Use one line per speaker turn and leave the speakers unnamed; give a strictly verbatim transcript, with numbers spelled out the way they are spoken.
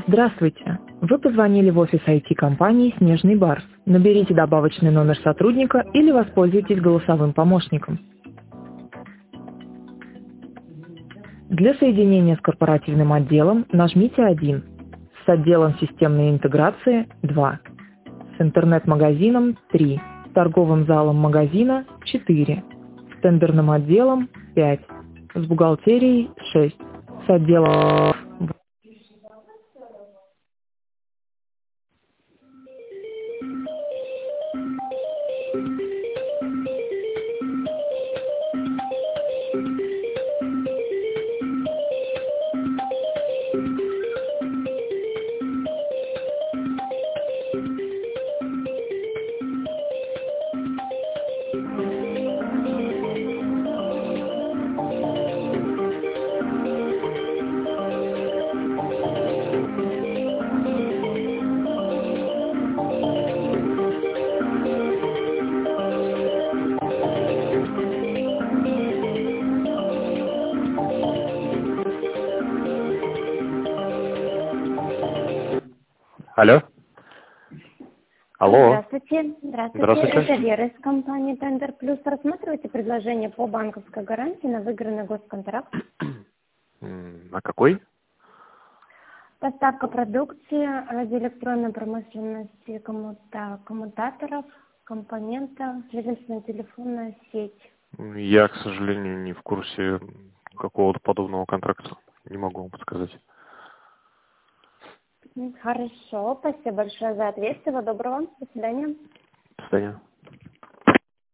Здравствуйте! Вы позвонили в офис ай ти-компании «Снежный Барс». Наберите добавочный номер сотрудника или воспользуйтесь голосовым помощником. Для соединения с корпоративным отделом нажмите один, с отделом системной интеграции – два, с интернет-магазином – три, с торговым залом магазина – четыре, с тендерным отделом – пять, с бухгалтерией – шесть, с отделом...
Алло. Алло.
Здравствуйте. Здравствуйте.
Здравствуйте.
Это Вера из компании Tender Plus. Рассматриваете предложение по банковской гарантии на выигранный госконтракт?
А какой?
Поставка продукции, радиоэлектронной промышленности, коммута- коммутаторов, компонентов, ведомственная телефонная сеть.
Я, к сожалению, не в курсе какого-то подобного контракта. Не могу вам подсказать.
Хорошо. Спасибо большое за ответ. Всего доброго. До свидания.
До свидания.